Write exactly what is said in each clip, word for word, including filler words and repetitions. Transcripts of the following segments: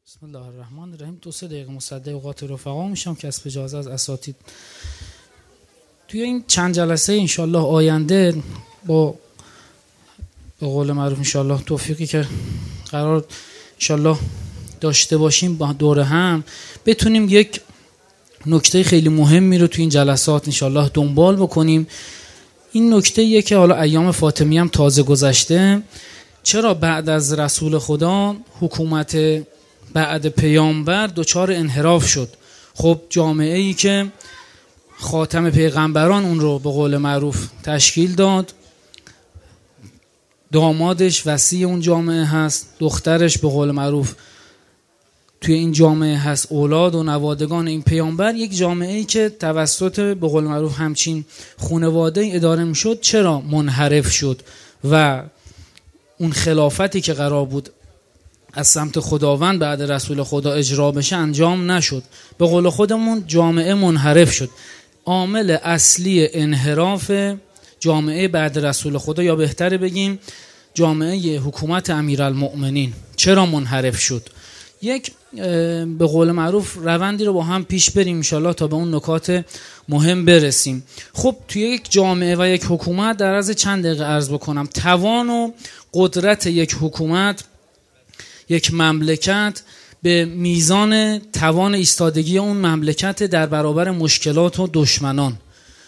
بسم الله الرحمن الرحیم. دو سه دقیقه مصدق اوقات رفقا میشم که از اجازه از اساتید توی این چند جلسه انشالله آینده با به قول معروف انشالله توفیقی که قرار انشالله داشته باشیم با دوره هم بتونیم یک نکته خیلی مهمی رو توی این جلسات انشالله دنبال بکنیم. این نکته یه که حالا ایام فاطمی هم تازه گذشته، چرا بعد از رسول خدا حکومت بعد پیامبر دچار انحراف شد؟ خب جامعه ای که خاتم پیغمبران اون رو به قول معروف تشکیل داد، دامادش وصی اون جامعه هست، دخترش به قول معروف توی این جامعه هست، اولاد و نوادگان این پیامبر، یک جامعه ای که توسط به قول معروف همچین خانواده اداره می شد، چرا منحرف شد و اون خلافتی که قرار بود از سمت خداوند بعد رسول خدا اجرا بشه انجام نشد؟ به قول خودمون جامعه منحرف شد. عامل اصلی انحراف جامعه بعد رسول خدا، یا بهتره بگیم جامعه حکومت امیرالمؤمنین، چرا منحرف شد؟ یک به قول معروف روندی رو با هم پیش بریم انشالله تا به اون نکات مهم برسیم. خب توی یک جامعه و یک حکومت در عرض چند دقیقه عرض بکنم توان و قدرت یک حکومت، یک مملکت به میزان توان ایستادگی اون مملکت در برابر مشکلات و دشمنان.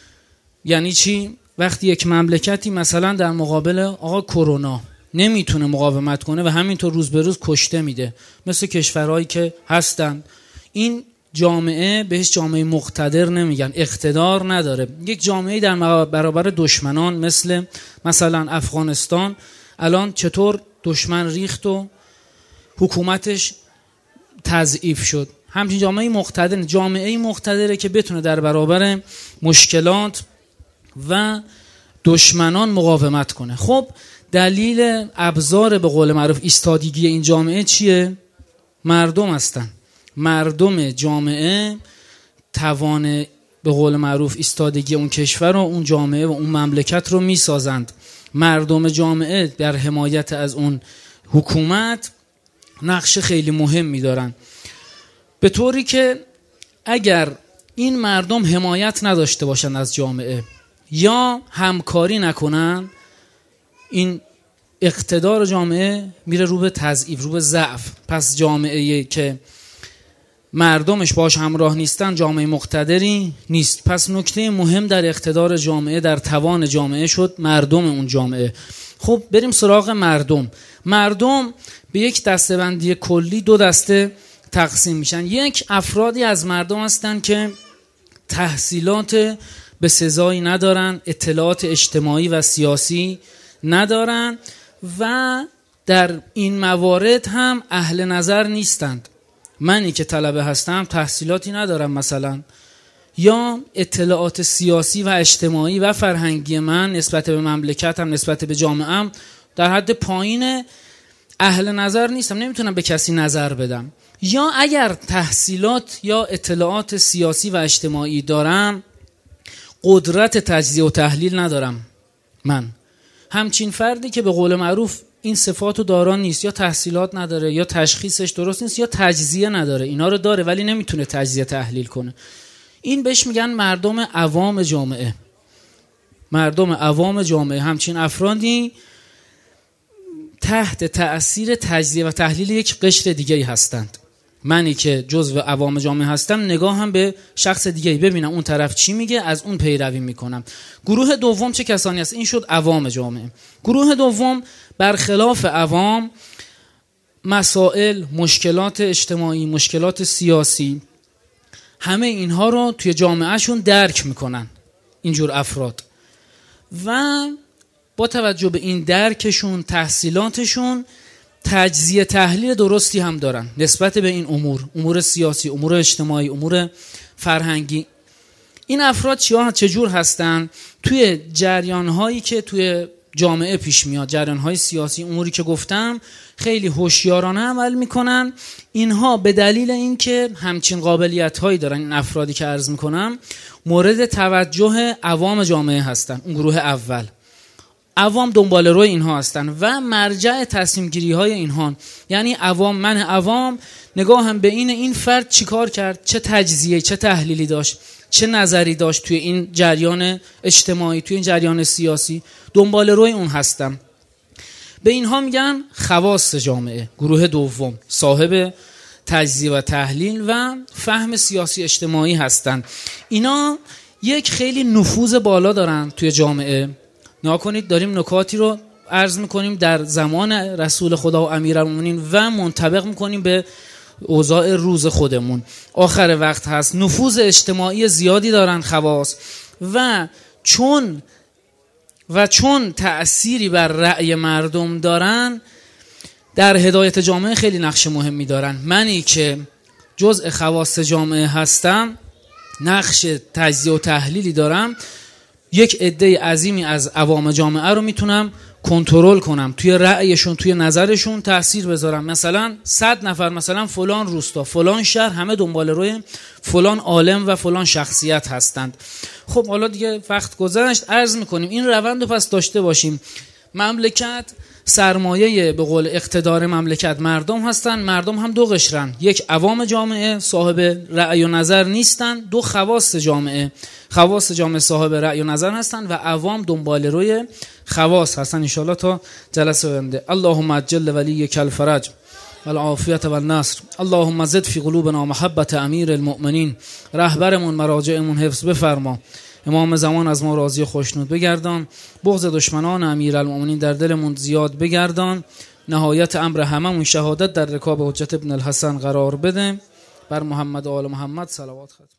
یعنی چی؟ وقتی یک مملکتی مثلا در مقابل آقا کرونا نمیتونه مقاومت کنه و همینطور روز به روز کشته میده، مثل کشورهایی که هستن، این جامعه بهش جامعه مقتدر نمیگن، اقتدار نداره. یک جامعه در برابر دشمنان مثل مثلا افغانستان الان چطور دشمن ریخت و حکومتش تضعیف شد، همچین جامعه مقتدر، جامعه مقتدره که بتونه در برابر مشکلات و دشمنان مقاومت کنه. خب دلیل ابزار به قول معروف ایستادگی این جامعه چیه؟ مردم هستن. مردم جامعه توان به قول معروف ایستادگی اون کشور و اون جامعه و اون مملکت رو میسازند. مردم جامعه در حمایت از اون حکومت نقش خیلی مهمی دارن، به طوری که اگر این مردم حمایت نداشته باشن از جامعه یا همکاری نکنن، این اقتدار جامعه میره رو به تضعیف، رو به ضعف. پس جامعه‌ای که مردمش باش همراه نیستن جامعه مقتدری نیست. پس نکته مهم در اقتدار جامعه، در توان جامعه شد مردم اون جامعه. خب بریم سراغ مردم. مردم به یک دسته‌بندی کلی دو دسته تقسیم میشن. یک، افرادی از مردم هستن که تحصیلات به سزایی ندارن، اطلاعات اجتماعی و سیاسی ندارن و در این موارد هم اهل نظر نیستند. منی که طلبه هستم تحصیلاتی ندارم مثلا، یا اطلاعات سیاسی و اجتماعی و فرهنگی من نسبت به مملکتم، نسبت به جامعه‌ام در حد پایین، اهل نظر نیستم، نمیتونم به کسی نظر بدم. یا اگر تحصیلات یا اطلاعات سیاسی و اجتماعی دارم، قدرت تجزیه و تحلیل ندارم. من همچین فردی که به قول معروف این صفاتو دارا نیست، یا تحصیلات نداره، یا تشخیصش درست نیست، یا تجزیه نداره، اینا رو داره ولی نمیتونه تجزیه تحلیل کنه، این بهش میگن مردم عوام جامعه. مردم عوام جامعه همچین افرادی تحت تأثیر تجزیه و تحلیل یک قشر دیگه‌ای هستند. منی که جزو عوام جامعه هستم نگاه هم به شخص دیگه‌ای، ببینم اون طرف چی میگه، از اون پیروی میکنم. گروه دوم چه کسانی هست؟ این شد عوام جامعه. گروه دوم برخلاف عوام مسائل، مشکلات اجتماعی، مشکلات سیاسی، همه اینها رو توی جامعهشون درک میکنن اینجور افراد و با توجه به این درکشون، تحصیلاتشون، تجزیه تحلیل درستی هم دارن نسبت به این امور، امور سیاسی، امور اجتماعی، امور فرهنگی. این افراد چیا چجور هستن؟ توی جریان‌هایی که توی جامعه پیش میاد، جریان‌های سیاسی، اموری که گفتم، خیلی هوشیارانه عمل میکنن. اینها به دلیل اینکه همچین قابلیت‌هایی دارن، این افرادی که عرض میکنم مورد توجه عوام جامعه هستن. اون گروه اول عوام دنبال روی اینها هستن و مرجع تصمیم گیری های اینها. یعنی عوام، من عوام نگاهم به این این فرد چیکار کرد، چه تجزیه، چه تحلیلی داشت، چه نظری داشت توی این جریان اجتماعی، توی این جریان سیاسی، دنبال روی اون هستم. به اینها میگن خواص جامعه. گروه دوم صاحب تجزیه و تحلیل و فهم سیاسی اجتماعی هستند. اینا یک خیلی نفوذ بالا دارن توی جامعه. نگاه کنید داریم نکاتی رو عرض میکنیم در زمان رسول خدا و امیرالمومنین و منطبق میکنیم به اوضاع روز خودمون. آخر وقت هست، نفوذ اجتماعی زیادی دارن خواص و چون و چون تأثیری بر رأی مردم دارن در هدایت جامعه خیلی نقش مهمی دارن. منی که جزء خواص جامعه هستم، نقش تجزیه و تحلیلی دارم، یک عده عظیمی از عوام جامعه رو میتونم کنترل کنم، توی رأیشون، توی نظرشون تأثیر بذارم. مثلا صد نفر، مثلا فلان روستا، فلان شهر، همه دنبال روی فلان عالم و فلان شخصیت هستند. خب حالا دیگه وقت گذشت، عرض میکنیم این روند رو پس داشته باشیم. مملکت سرمایه به قول اقتدار مملکت مردم هستن. مردم هم دو قشرن، یک عوام جامعه صاحب رأی و نظر نیستن، دو خواص جامعه. خواص جامعه صاحب رأی و نظر هستن و عوام دنبال روی خواص هستن. انشاءالله تا جلسه آینده. اللهم عجل ولیک الفرج والعافیت والنصر. اللهم زد فی قلوبنا محبت امیر المؤمنین. رهبرمون مراجعمون حفظ بفرما. امام زمان از ما راضی خوشنود بگردان. بغض دشمنان امیرالمؤمنین در دلمون زیاد بگردان. نهایت امر هممون شهادت در رکاب حجت ابن الحسن قرار بده. بر محمد و آل محمد صلوات ختم.